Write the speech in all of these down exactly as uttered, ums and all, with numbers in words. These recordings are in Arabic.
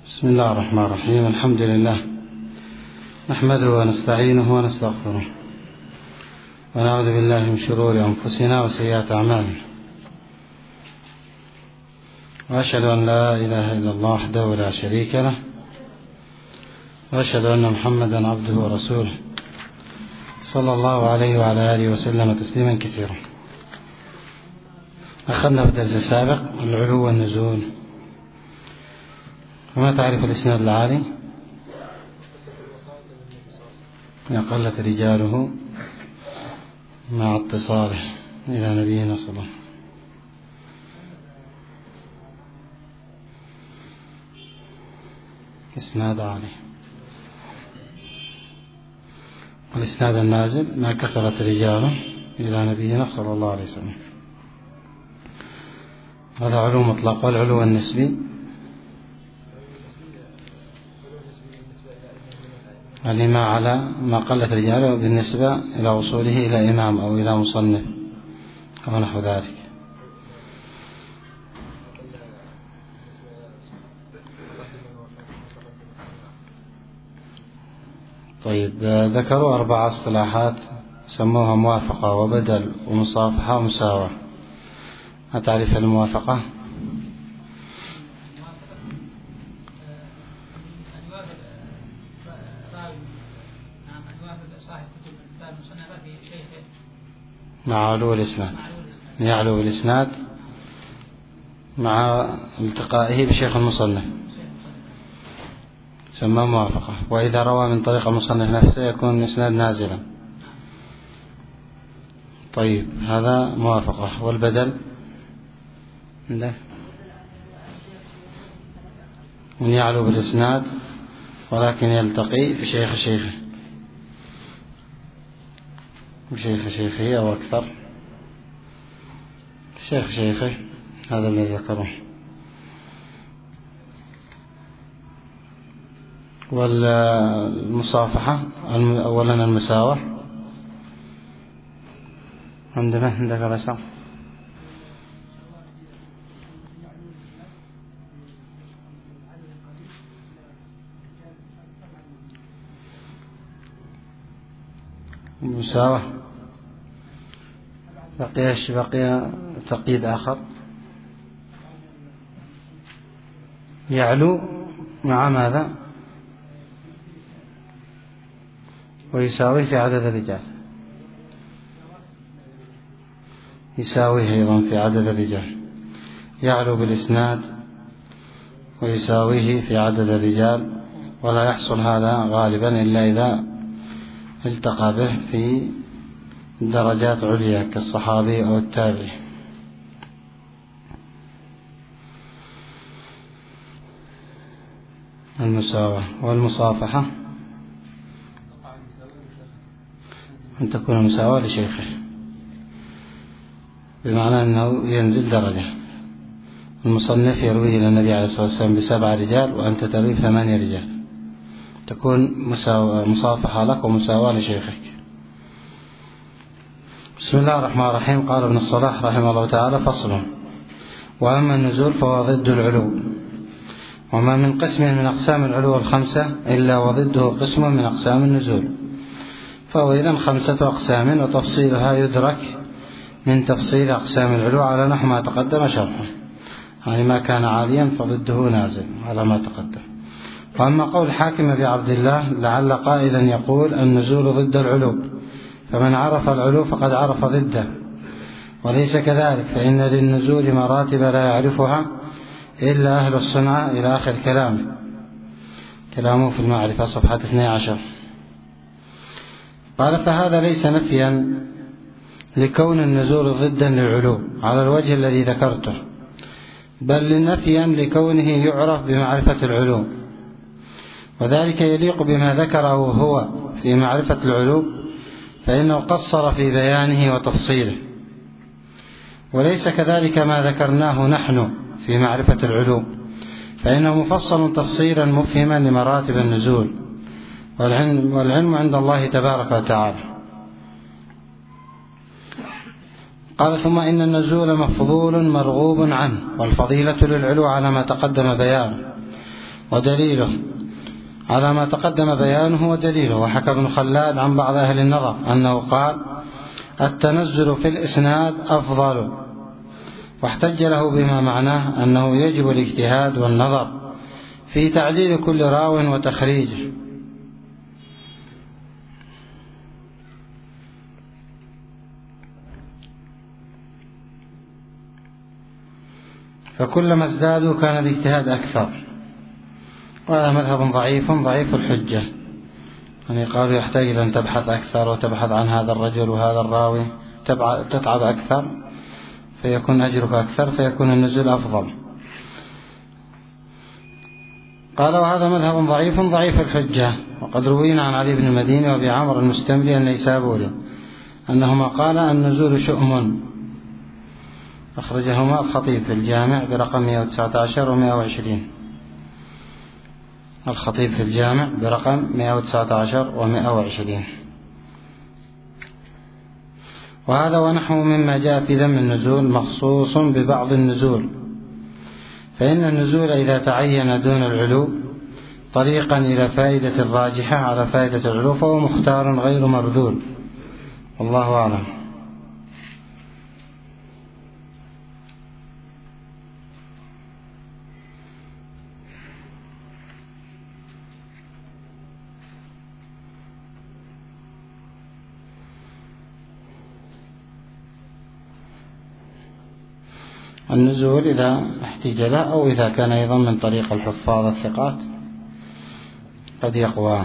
بسم الله الرحمن الرحيم. الحمد لله نحمده ونستعينه ونستغفره ونعوذ بالله من شرور أنفسنا وسيئات أعمالنا، وأشهد أن لا إله إلا الله وحده لا شريك له، وأشهد أن محمدا عبده ورسوله صلى الله عليه وعلى آله وسلم تسليما كثيرا. أخذنا في الدرس السابق العلو والنزول. وما تعرف الإسناد العالي؟ قلت رجاله مع اتصاله إلى نبينا صلى الله عليه وسلم. إسناد عالي. والإسناد النازل ما كثرت رجاله إلى نبينا صلى الله عليه وسلم. هذا علو مطلق. والعلو النسبي الإمام على ما قلت رجاله بالنسبة إلى وصوله إلى إمام أو إلى مصنف أو نحو ذلك. طيب، ذكروا أربع اصطلاحات سموها موافقة وبدل ومصافحة ومساواة. ما تعرف الموافقة؟ مع علو الإسناد، يعلو الإسناد مع التقائه بشيخ المصنف سماه موافقة. وإذا روى من طريق المصنف نفسه يكون الإسناد نازلا. طيب، هذا موافقة. والبدل لا، من يعلو بالإسناد ولكن يلتقي بشيخ شيخه بشيخ شيخه أو أكثر شيخ شيخه. هذا الذي ذكره. والمصافحة أولا المساواة. عندنا عندك بس المساواة. بقي بقي تقييد آخر. يعلو مع ماذا؟ ويساوي في عدد الرجال. يساويه أيضا في عدد الرجال. يعلو بالإسناد ويساويه في عدد الرجال، ولا يحصل هذا غالبا إلا إذا التقى به في درجات عليا كالصحابي أو التابعي. المساواة. والمصافحة أن تكون مساواة لشيخه، بمعنى أنه ينزل درجة. المصنف يرويه إلى النبي عليه الصلاة والسلام بسبع رجال وأنت تروي ثمانية رجال، تكون مصافحة لك ومساواة لشيخك. بسم الله الرحمن الرحيم. قال ابن الصلاح رحمه الله تعالى: فصل. وأما النزول فهو ضد العلو، وما من قسم من أقسام العلو الخمسة إلا وضده قسم من أقسام النزول، فهو إذن خمسة أقسام، وتفصيلها يدرك من تفصيل أقسام العلو على نحو ما تقدم شرحه، يعني ما كان عاليا فضده نازل على ما تقدم. وأما قول حاكم أبي عبد الله لعل قائلا يقول النزول ضد العلو، فمن عرف العلو فقد عرف ضده، وليس كذلك، فإن للنزول مراتب لا يعرفها إلا أهل الصنعة، إلى آخر كلامه كلامه في المعرفة صفحة اثني عشر. قال: فهذا ليس نفيا لكون النزول ضدا للعلو على الوجه الذي ذكرته، بل نفيا لكونه يعرف بمعرفة العلو، وذلك يليق بما ذكره هو في معرفة العلو، فإنه قصر في بيانه وتفصيله، وليس كذلك ما ذكرناه نحن في معرفة العلو، فإنه مفصل تفصيلا مفهما لمراتب النزول، والعلم, والعلم عند الله تبارك وتعالى. قال: ثم إن النزول مفضول مرغوب عنه، والفضيلة للعلو على ما تقدم بيانه، ودليله على ما تقدم بيانه ودليله. وحكى ابن خلاد عن بعض أهل النظر أنه قال: التنزل في الإسناد أفضل، واحتج له بما معناه أنه يجب الاجتهاد والنظر في تعديل كل راو وتخريجه. فكلما ازدادوا كان الاجتهاد أكثر. وهذا مذهب ضعيف ضعيف الحجة، يعني قالوا يحتاج إلى أن تبحث أكثر وتبحث عن هذا الرجل وهذا الراوي، تتعب أكثر فيكون أجرك أكثر، فيكون النزول أفضل. قال: وهذا مذهب ضعيف ضعيف الحجة. وقد روينا عن علي بن المديني وأبي عمرو المستملي النيسابوري أنهما قال: النزول شؤم. أخرجهما الخطيب في الجامع برقم مئة وتسعة عشر ومئة وعشرين. الخطيب في الجامع برقم مئة وتسعة عشر ومئة وعشرين. وهذا ونحو مما جاء في ذم النزول مخصوص ببعض النزول، فإن النزول إذا تعين دون العلو طريقا إلى فائدة الراجحة على فائدة العلو فهو مختار غير مرذول، والله أعلم. النزول إذا احتج له أو إذا كان أيضا من طريق الحفاظ الثقات قد يقوى،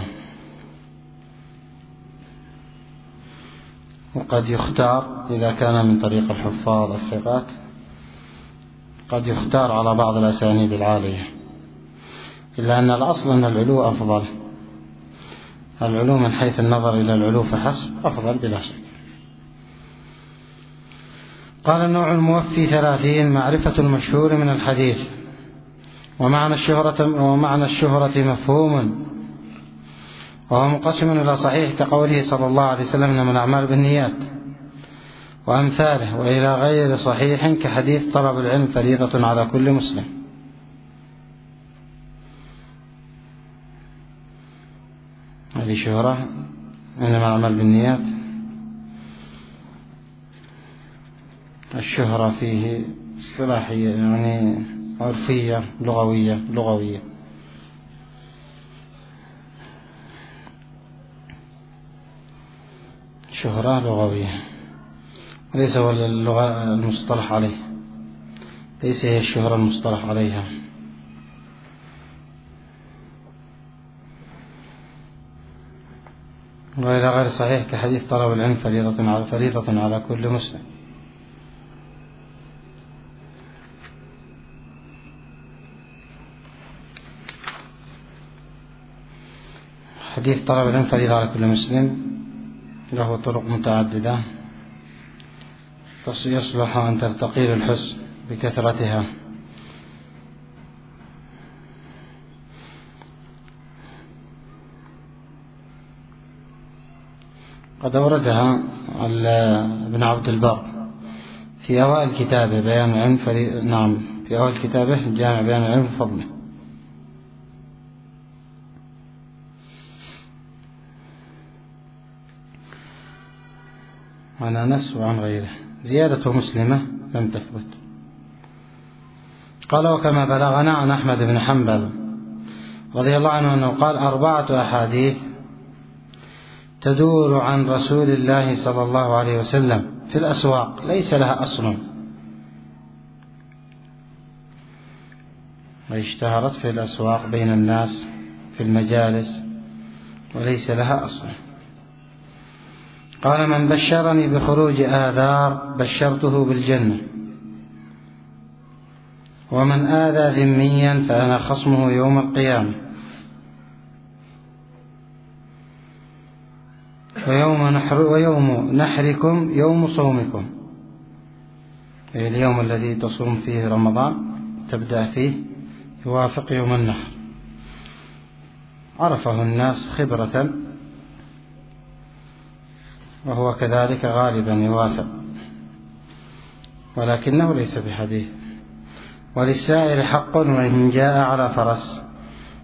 وقد يختار إذا كان من طريق الحفاظ الثقات قد يختار على بعض الأسانيد العالية، إلا أن الأصل أن العلو أفضل. العلو من حيث النظر إلى العلو فحسب أفضل بلا شك. قال: النوع الموفي ثلاثين: معرفة المشهور من الحديث، ومعنى الشهرة, ومعنى الشهرة مفهوم، وهو مقسم إلى صحيح كقوله صلى الله عليه وسلم: إنما الأعمال بالنيات، وأمثاله، وإلى غير صحيح كحديث طلب العلم فريضة على كل مسلم. هذه شهرة. إنما الأعمال بالنيات الشهرة فيه اصطلاحية، يعني عرفية لغوية لغوية شهرة لغوية، وليس هو اللغة المصطلح عليه، ليس هي الشهرة المصطلح عليها. وإلى غير صحيح كحديث طلب العلم فريضة على فريضة على كل مسلم. حديث طلب العلم فريضة على كل مسلم له طرق متعددة يصلح أن ترتقي الحسن بكثرتها. قد أوردها ابن عبد البر في أوائل كتابه بيان العلم فريضة، نعم في أوائل كتابه جامع بيان العلم وفضله. عن أنس وعن غيره. زيادة مسلمة لم تثبت. قال: وكما بلغنا عن أحمد بن حنبل رضي الله عنه أنه قال: أربعة أحاديث تدور عن رسول الله صلى الله عليه وسلم في الأسواق ليس لها أصل، واشتهرت في الأسواق بين الناس في المجالس وليس لها أصل. قال: من بشرني بخروج آذار بشرته بالجنة، ومن آذى ذميا فأنا خصمه يوم القيامة، ويوم, نحر ويوم نحركم يوم صومكم، اليوم الذي تصوم فيه رمضان تبدأ فيه يوافق يوم النحر. عرفه الناس خبرة، وهو كذلك غالبا يوافق، ولكنه ليس بحديث. وللسائل حق وإن جاء على فرس،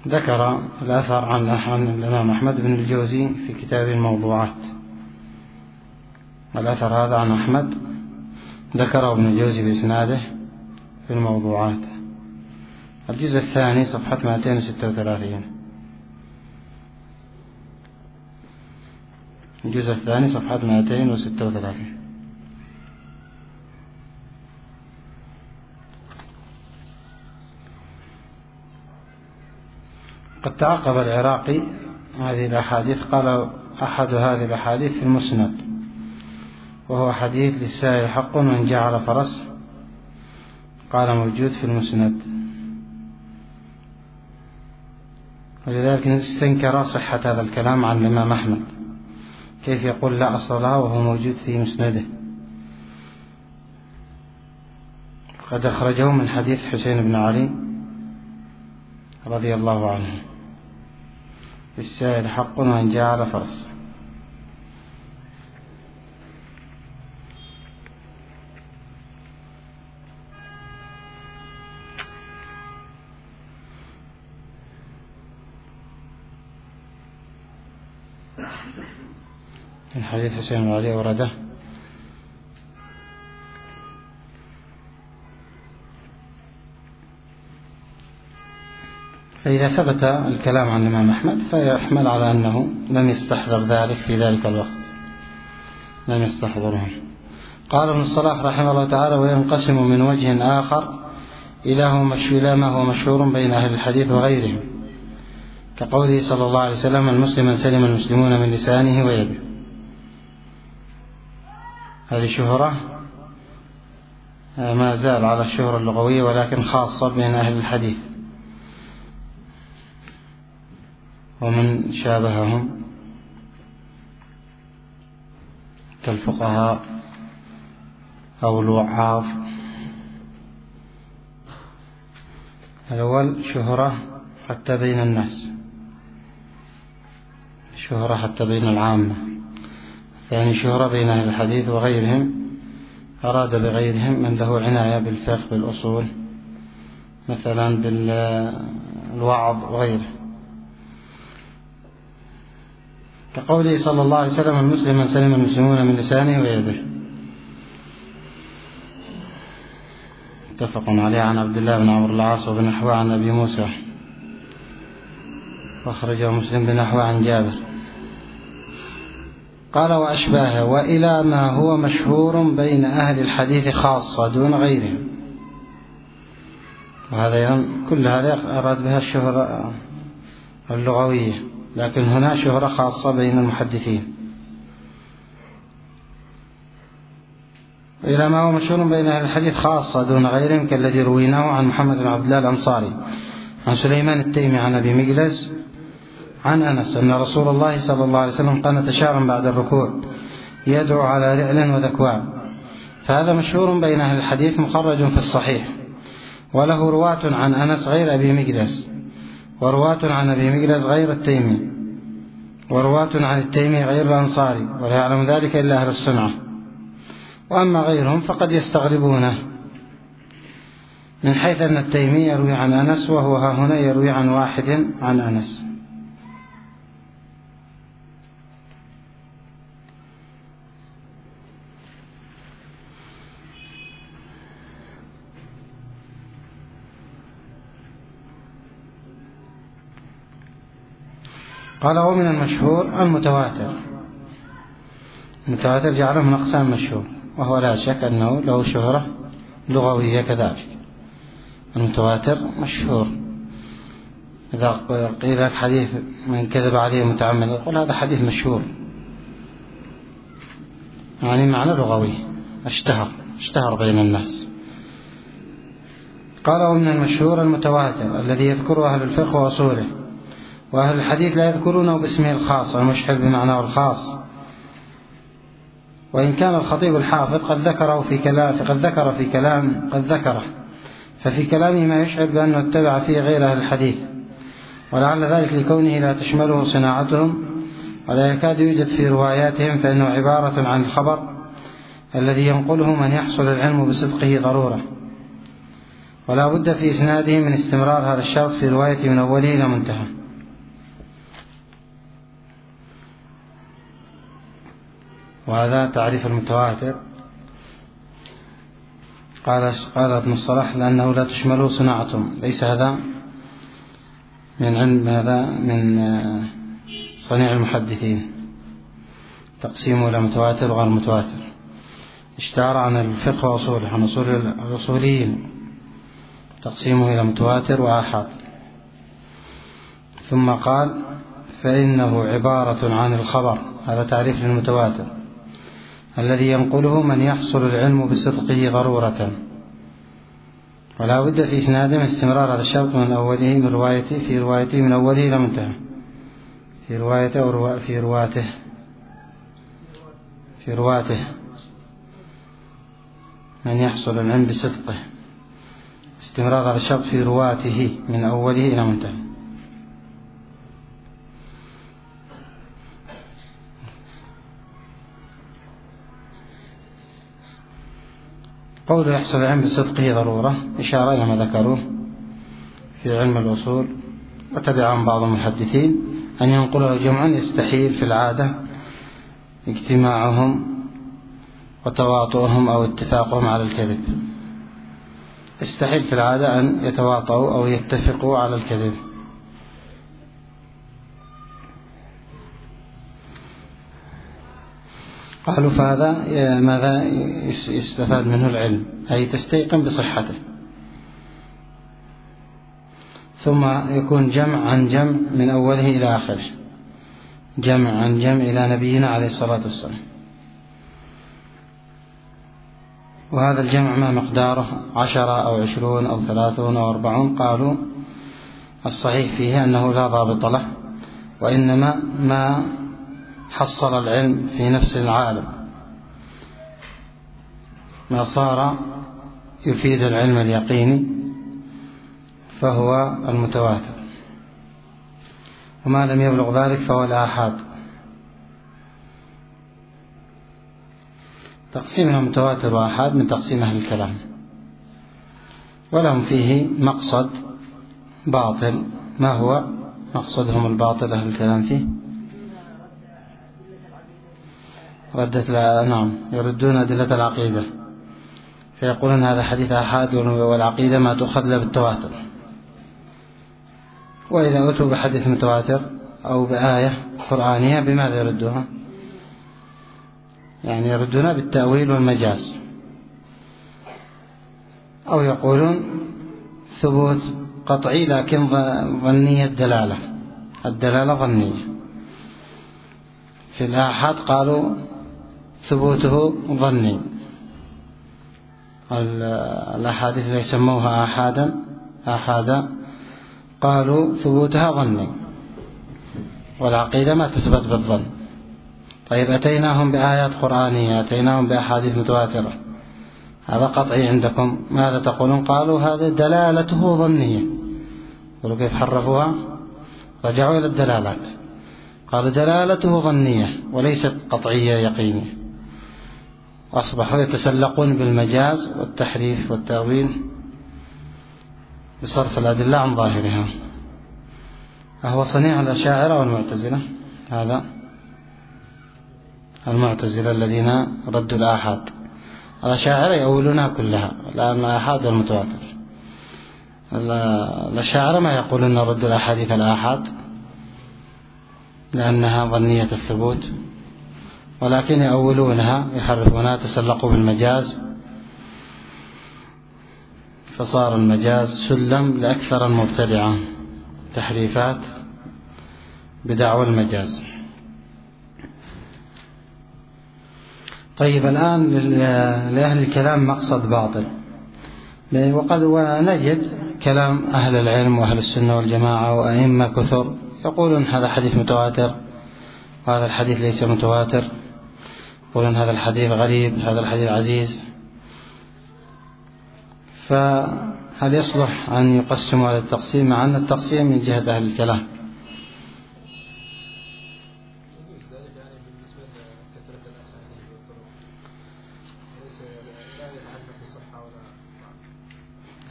ذكر الأثر عن الإمام أحمد بن الجوزي في كتاب الموضوعات. الأثر هذا عن أحمد ذكره ابن الجوزي بإسناده في الموضوعات، الجزء الثاني صفحة مئتين وستة وثلاثين. الجزء الثاني صفحة مئتين وستة وثلاثين. قد تعقب العراقي هذه الأحاديث، قال أحد هذه الأحاديث في المسند، وهو حديث للسائل حق من جعل فرس، قال موجود في المسند، ولذلك استنكر صحة هذا الكلام عن الإمام أحمد، كيف يقول لا أصل لها وهو موجود في مسنده. قد أخرجه من حديث حسين بن علي رضي الله عنه، للسائل حق من جعل فرس. من حديث حسين بن علي ورده. فإذا ثبت الكلام عن الإمام أحمد فيحمل على أنه لم يستحضر ذلك في ذلك الوقت، لم يستحضره. قال ابن الصلاح رحمه الله تعالى: وينقسم من وجه آخر إلى ما هو مشهور بين أهل الحديث وغيرهم، كقوله صلى الله عليه وسلم: المسلم من سلم المسلمون من لسانه ويده. هذه شهرة ما زال على الشهرة اللغوية، ولكن خاصة بين أهل الحديث ومن شابههم كالفقهاء أو الوعاظ. الأول شهرة حتى بين الناس، شهرة حتى بين العامة. ثاني شهرة بين أهل الحديث وغيرهم، أراد بغيرهم من له عناية بالفقه بالأصول، مثلا بالوعظ وغيره، كقوله صلى الله عليه وسلم: المسلم من سلم المسلمون من لسانه ويده. متفق عليه عن عبد الله بن عمرو العاص وبنحوه عن أبي موسى، واخرجه مسلم بنحوه عن جابر. قال: وأشباهه وإلى ما هو مشهور بين أهل الحديث خاصة دون غيرهم. وهذا كل هذا أراد بها الشهرة اللغوية، لكن هنا شهرة خاصة بين المحدثين. إلى ما هو مشهور بين أهل الحديث خاصة دون غيرهم، كالذي رويناه عن محمد بن عبد الله الأنصاري عن سليمان التيمي عن أبي مجلس عن أنس أن رسول الله صلى الله عليه وسلم قنت شعرا بعد الركوع يدعو على رعل وذكوان. فهذا مشهور بين أهل الحديث، مخرج في الصحيح، وله رواة عن أنس غير أبي مجلس، ورواة عن أبي مجلس غير التيمي، ورواة عن التيمي غير الأنصاري، ولا يعلم ذلك إلا أهل الصنعة. وأما غيرهم فقد يستغربونه، من حيث أن التيمي يروي عن أنس، وهو ها هنا يروي عن واحد عن أنس. قال: ومن المشهور المتواتر. المتواتر جعله من أقسام مشهور، وهو لا شك أنه له شهرة لغوية كذلك. المتواتر مشهور، إذا قيل لك حديث من كذب عليه متعمد يقول هذا حديث مشهور، يعني معنى لغوي، اشتهر اشتهر بين الناس. قال: ومن المشهور المتواتر الذي يذكره أهل الفقه وأصوله، وأهل الحديث لا يذكرونه باسمه الخاص المشهر بمعناه الخاص، وإن كان الخطيب الحافظ قد ذكره في كلام قد ذكر في كلام قد ذكره ففي كلامه ما يشعر بأنه اتبع فيه غير أهل الحديث، ولعل ذلك لكونه لا تشمله صناعتهم ولا يكاد يوجد في رواياتهم، فإنه عبارة عن الخبر الذي ينقله من يحصل العلم بصدقه ضرورة، ولا بد في إسناده من استمرار هذا الشرط في رواية من أوله إلى منتهى. وهذا تعريف المتواتر. قال قال ابن الصلاح لأنه لا تشمله صناعتهم. ليس هذا من علم، هذا من صنيع المحدثين، تقسيمه إلى متواتر وغير متواتر. اشتهر عن الفقه وأصوله، عن أصول الأصوليين، تقسيمه إلى متواتر وآحاد. ثم قال فإنه عبارة عن الخبر، هذا تعريف للمتواتر، الذي ينقله من يحصل العلم بصدقه ضرورة، ولا بد في إسناده من استمرار هذا الشرط من أوله من روايته في روايته من أوله إلى منتهى، في روايته أو روا في رواته في رواته من يحصل العلم بصدقه، استمرار هذا الشرط في رواته من أوله إلى منتهى. قوله يحصل العلم بصدقه ضرورة إشارة إلى ما ذكروه في علم الأصول، وتبعهم بعض المحدثين أن ينقله جمعا يستحيل في العادة اجتماعهم وتواطؤهم أو اتفاقهم على الكذب. يستحيل في العادة أن يتواطؤوا أو يتفقوا على الكذب. قالوا فهذا ماذا يستفاد منه العلم، أي تستيقن بصحته. ثم يكون جمع عن جمع من أوله إلى آخره، جمع عن جمع إلى نبينا عليه الصلاة والسلام. وهذا الجمع ما مقداره عشرة أو عشرون أو ثلاثون أو أربعون. قالوا الصحيح فيه أنه لا ضابط له، وإنما ما حصل العلم في نفس العالم، ما صار يفيد العلم اليقيني فهو المتواتر، وما لم يبلغ ذلك فهو الآحاد. تقسيم المتواتر وآحاد من تقسيم أهل الكلام، ولهم فيه مقصد باطل. ما هو مقصدهم الباطل أهل الكلام فيه؟ ردت نعم يردون أدلة العقيدة، فيقولون هذا حديث آحاد والعقيدة ما تؤخذ له بالتواتر. وإذا أتوا بحديث متواتر أو بآية قرآنية بماذا يردوها؟ يعني يردون بالتأويل والمجاز، أو يقولون ثبوت قطعي لكن ظنية الدلالة، الدلالة ظنية. في الآحاد قالوا ثبوته ظني، الأحاديث اللي يسموها آحادا آحادا قالوا ثبوتها ظني، والعقيدة ما تثبت بالظن. طيب أتيناهم بآيات قرآنية، أتيناهم بأحاديث متواترة، هذا قطعي عندكم، ماذا تقولون؟ قالوا هذا دلالته ظنية. قالوا كيف حرفوها؟ رجعوا إلى الدلالات، قالوا دلالته ظنية وليست قطعية يقينية. أصبحوا يتسلقون بالمجاز والتحريف والتأويل بصرف الأدلة عن ظاهرها. أهو صنيع الأشاعرة والمعتزلة، هذا المعتزلة الذين ردوا الآحاد. الأشاعرة يقولونها كلها لأن الآحاد والمتواتر. الأشاعرة ما يقولون رد الأحاديث الآحاد لأنها ظنية الثبوت، ولكن يأولونها يحرفونها، تسلقوا بالمجاز، فصار المجاز سلم لأكثر المبتدعة، تحريفات بدعوى المجاز. طيب الآن لأهل الكلام مقصد باطل، وقد ونجد كلام أهل العلم وأهل السنة والجماعة وأئمة كثر يقولون هذا حديث متواتر وهذا الحديث ليس متواتر، يقولون هذا الحديث غريب هذا الحديث عزيز. فهل يصلح أن يقسموا على التقسيم مع أن التقسيم من جهة أهل الكلام؟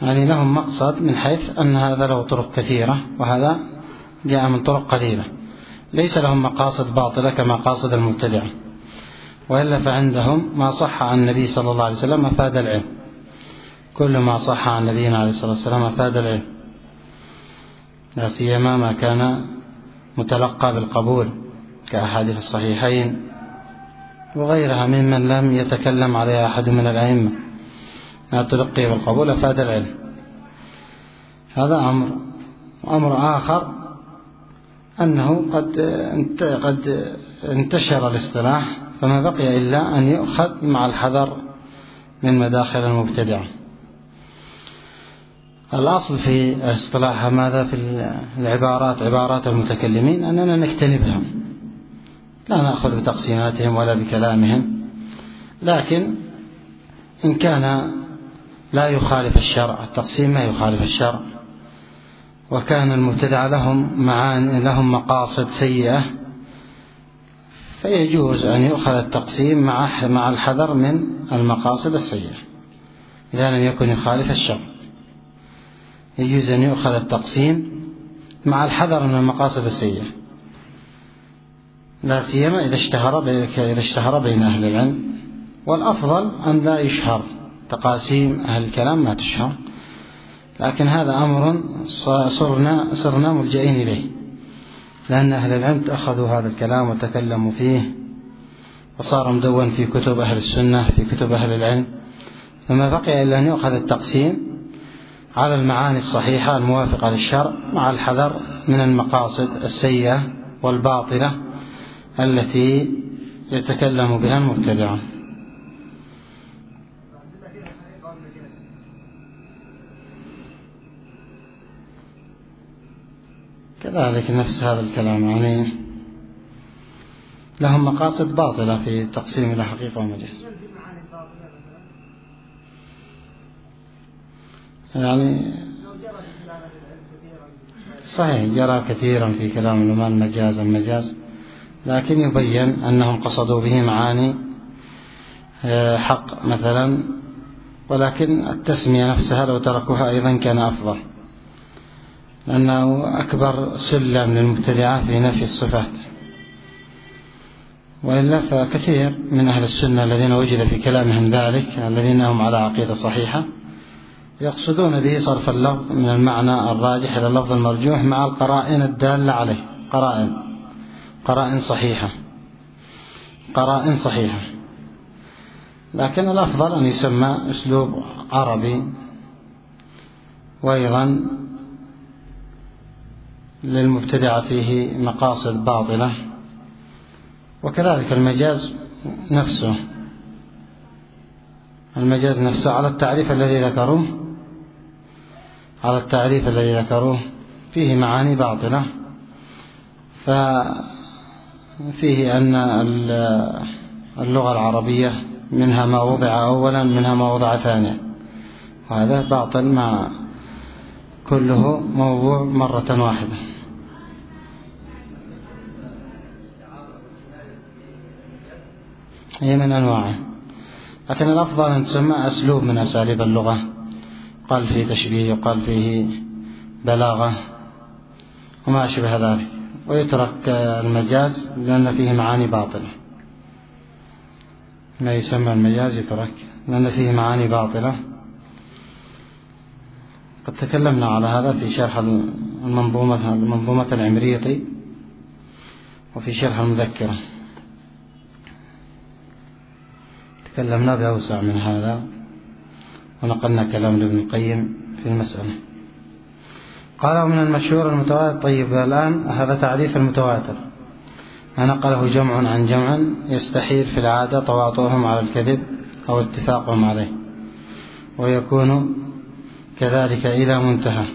يعني لهم مقصد من حيث أن هذا له طرق كثيرة وهذا جاء من طرق قليلة، ليس لهم مقاصد باطلة كمقاصد المبتدعة، وإلا فعندهم ما صح عن النبي صلى الله عليه وسلم أفاد العلم، كل ما صح عن نبينا عليه الصلاة والسلام أفاد العلم، لا سيما ما كان متلقى بالقبول كأحاديث الصحيحين وغيرها ممن لم يتكلم عليها أحد من الأئمة، ما تلقي بالقبول أفاد العلم. هذا أمر. أمر آخر أنه قد قد انتشر الاصطلاح فما بقي إلا أن يؤخذ مع الحذر من مداخل المبتدعة. الأصل في اصطلاح ماذا في العبارات، عبارات المتكلمين، أننا نجتنبها، لا نأخذ بتقسيماتهم ولا بكلامهم، لكن إن كان لا يخالف الشرع، التقسيم ما يخالف الشرع، وكان المبتدع لهم معاني لهم مقاصد سيئة، فيجوز أن يؤخذ التقسيم مع مع الحذر من المقاصد السيئة إذا لم يكن يخالف الشرع. يجوز أن يؤخذ التقسيم مع الحذر من المقاصد السيئة، لا سيما إذا اشتهر إذا اشتهر بين أهل العلم، والأفضل أن لا يشهر تقاسيم أهل الكلام، ما تشهر، لكن هذا أمر صرنا صرنا ملجئين إليه، لأن أهل العلم أخذوا هذا الكلام وتكلموا فيه وصار مدون في كتب أهل السنة، في كتب أهل العلم، فما بقي إلا أن يؤخذ التقسيم على المعاني الصحيحة الموافقة للشرع مع الحذر من المقاصد السيئة والباطلة التي يتكلم بها المبتدعون. كذلك نفس هذا الكلام، يعني لهم مقاصد باطلة في تقسيم إلى حقيقة ومجاز. يعني صحيح جرى كثيرا في كلام العلماء المجاز المجاز، لكن يبين أنهم قصدوا به معاني حق مثلا، ولكن التسمية نفسها لو تركوها أيضا كان أفضل، لأنه أكبر سلم للمبتدعة في نفي الصفات. وإلا فكثير من أهل السنة الذين وجد في كلامهم ذلك، الذين هم على عقيدة صحيحة، يقصدون به صرف اللفظ من المعنى الراجح إلى اللفظ المرجوح مع القرائن الدالة عليه، قرائن قرائن صحيحة قرائن صحيحة لكن الأفضل أن يسمى أسلوب عربي، وأيضا للمبتدع فيه مقاصد باطلة. وكذلك المجاز نفسه المجاز نفسه على التعريف الذي ذكروه على التعريف الذي ذكروه فيه معاني باطلة، ففيه أن اللغة العربية منها ما وضع أولا منها ما وضع ثانيا، وهذا باطل مع كله موضوع مرة واحدة. هي من أنواعه، لكن الأفضل أن تسمى أسلوب من أساليب اللغة، قال فيه تشبيه وقال فيه بلاغة وما أشبه ذلك، ويترك المجاز لأن فيه معاني باطلة. ما يسمى المجاز يترك لأن فيه معاني باطلة. قد تكلمنا على هذا في شرح المنظومة المنظومة العمريطي وفي شرح المذكرة، تكلمنا بأوسع من هذا ونقلنا كلام ابن القيم في المسألة. قال من المشهور المتواتر. طيب الآن هذا تعريف المتواتر، ما نقله جمع عن جمع يستحيل في العادة تواطؤهم على الكذب أو اتفاقهم عليه، ويكون كذلك إلى منتهى.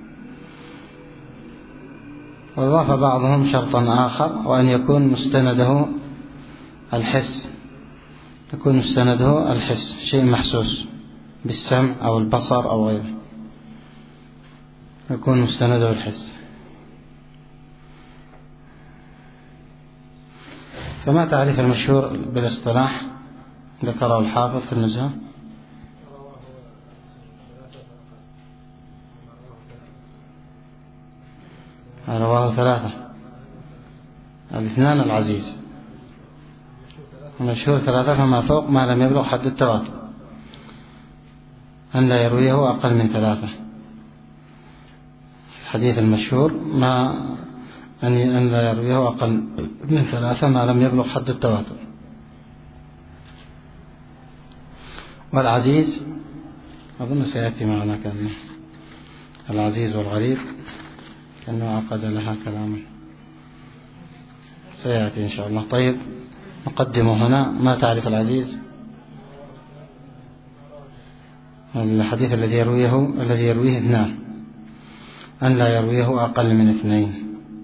وضاف بعضهم شرطا آخر، وأن يكون مستنده الحس يكون مستنده الحس شيء محسوس بالسمع أو البصر أو غيره، يكون مستنده الحس. فما تعريف المشهور بالاصطلاح ذكره الحافظ في النزهة؟ رواه ثلاثة، الاثنان العزيز، المشهور ثلاثة فما فوق ما لم يبلغ حد التواتر، أن لا يرويه أقل من ثلاثة. الحديث المشهور ما أن لا يرويه أقل من ثلاثة ما لم يبلغ حد التواتر. والعزيز أظن سيأتي معنا كأنه العزيز والغريب كأنه عقد لها كلاما سيأتي إن شاء الله. طيب نقدمه هنا. ما تعرف العزيز؟ الحديث الذي يرويه الذي يرويه اثنان، أن لا يرويه أقل من اثنين.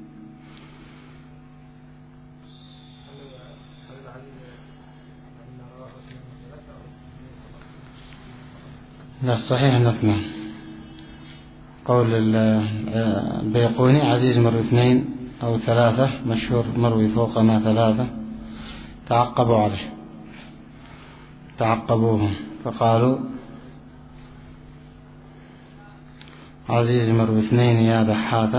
لا الصحيح أن اثنان. قول البيقوني عزيز مروي اثنين أو ثلاثة، مشهور مروي فوق ما ثلاثة، تعقبوا عليه تعقبوه فقالوا عزيز مروي اثنين يا بحاثة،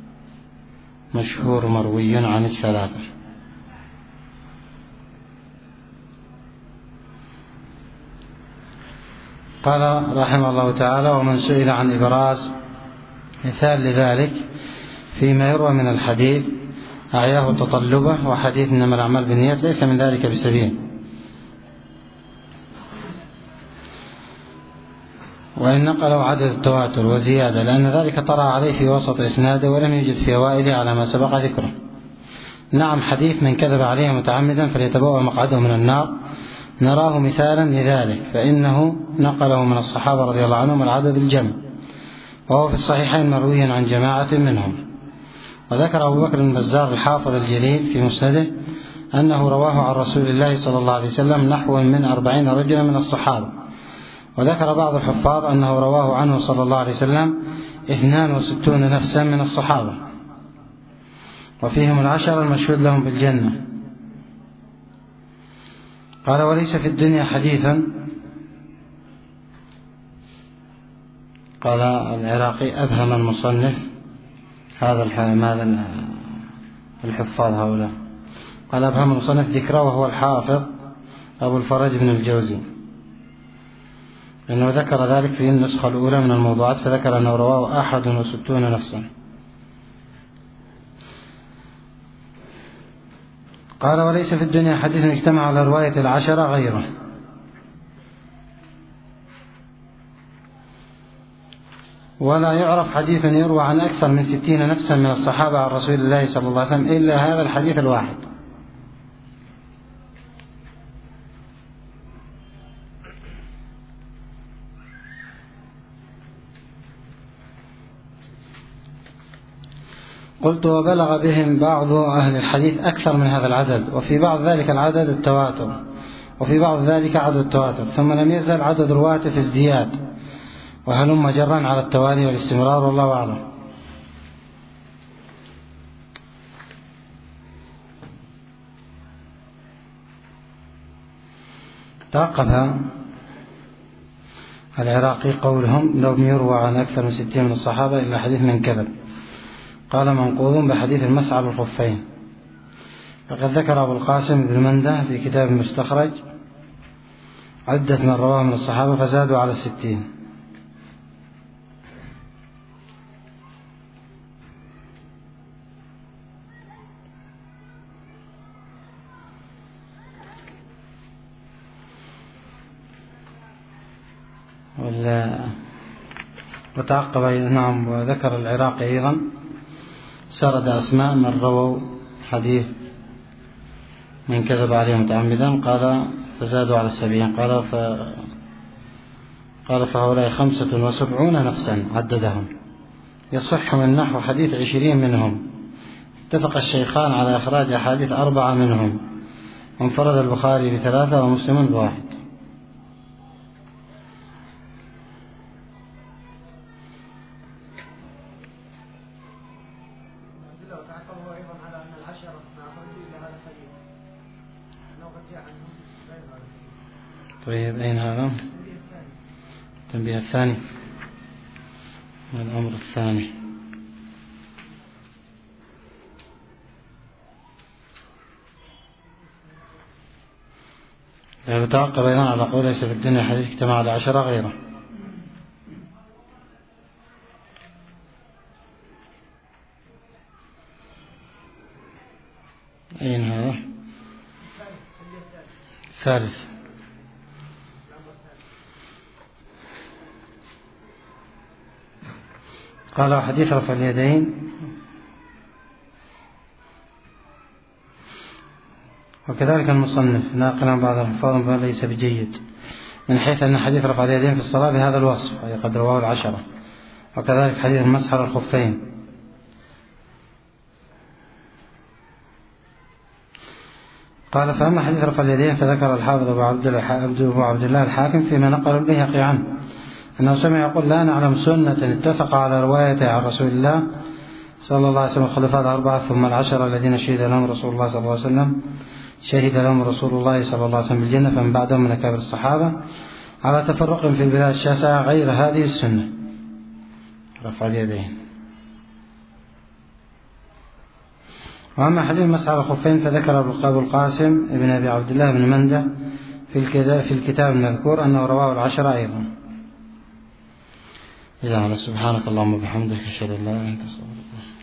مشهور مروي عن الثلاثة. قال رحمه الله تعالى: ومن سئل عن إبراز مثال لذلك فيما يروى من الحديث أعياه تطلبه، وحديث إنما الأعمال بالنيات ليس من ذلك بسبيل، وإن نقلوا عدد التواتر وزيادة لأن ذلك طرأ عليه في وسط إسناده ولم يوجد في أوائله على ما سبق ذكره. نعم، حديث من كذب عليه متعمدا فليتبوأ مقعده من النار نراه مثالا لذلك، فإنه نقله من الصحابة رضي الله عنهم العدد الجمع، وهو في الصحيحين مروي عن جماعة منهم. وذكر أبو بكر البزار الحافظ الجليل في مسنده أنه رواه عن رسول الله صلى الله عليه وسلم نحو من أربعين رجلا من الصحابة. وذكر بعض الحفاظ أنه رواه عنه صلى الله عليه وسلم اثنان وستون نفسا من الصحابة، وفيهم العشر المشهود لهم بالجنة. قال: وليس في الدنيا حديثا. قال العراقي: أبهم المصنف هذا ماذا الحفاظ هؤلاء. قال: أبهم المصنف ذكره وهو الحافظ أبو الفرج بن الجوزي، لأنه ذكر ذلك في النسخة الأولى من الموضوعات، فذكر أنه رواه أحد وستون نفسا. قال: وليس في الدنيا حديث اجتمع على رواية العشرة غيره. ولا يعرف حديث يروى عن أكثر من ستين نفسا من الصحابة عن رسول الله صلى الله عليه وسلم إلا هذا الحديث الواحد. قلت: وبلغ بهم بعض أهل الحديث أكثر من هذا العدد، وفي بعض ذلك العدد التواتر، وفي بعض ذلك عدد التواتر، ثم لم يزل عدد رواته في ازدياد، وهلم جرا على التوالي والاستمرار، والله أعلم. تعقب العراقي قولهم: لم يروى عن أكثر من ستين من الصحابة إلا حديث من كذب. قال: منقوض بحديث المسح على الخفين. فقد ذكر أبو القاسم بن منده في كتاب المستخرج عدة من رواه من الصحابة فزادوا على الستين. وتعقب نعم. وذكر العراقي أيضا سرد أسماء من رووا حديث من كذب عليه متعمدا، قال فزادوا على السبعين. قال ف قال فهؤلاء خمسة وسبعون نفسا عددهم، يصح من نحو حديث عشرين منهم. اتفق الشيخان على إخراج أحاديث أربعة منهم، وانفرد البخاري بثلاثة ومسلم بواحد. طيب، أين هذا؟ التنبيه الثاني، الأمر الثاني. يتوقف أيضا على قول ليس في الدنيا حديث اجتمع على عشرة غيره. أين هذا؟ ثالث. قال حديث رفع اليدين وكذلك المصنف ناقلا بعض الحفاظ ليس بجيد من حيث أن حديث رفع اليدين في الصلاة بهذا الوصف أي قد رواه العشرة، وكذلك حديث المسح على الخفين. قال فأما حديث رفع اليدين فذكر الحافظ أبو عبد أبو عبد الله الحاكم فيما نقل البيهقي عنه أنه سمع يقول لا نعلم سنة اتفق على روايته عن رسول الله صلى الله عليه وسلم الخلفاء الأربعة ثم العشرة الذين شهد لهم رسول الله صلى الله عليه وسلم شهد لهم رسول الله صلى الله عليه وسلم بالجنة فمن بعدهم من أكابر الصحابة على تفرق في البلاد الشاسعة غير هذه السنة رفع اليدين. وأما حديث مسح على الخفين فذكر أبو القاسم ابن أبي عبد الله بن مندة في الكتاب المذكور أنه رواه العشرة أيضا. إذا سبحانك اللهم وبحمدك أشهد أن لا إله إلا أنت أستغفرك.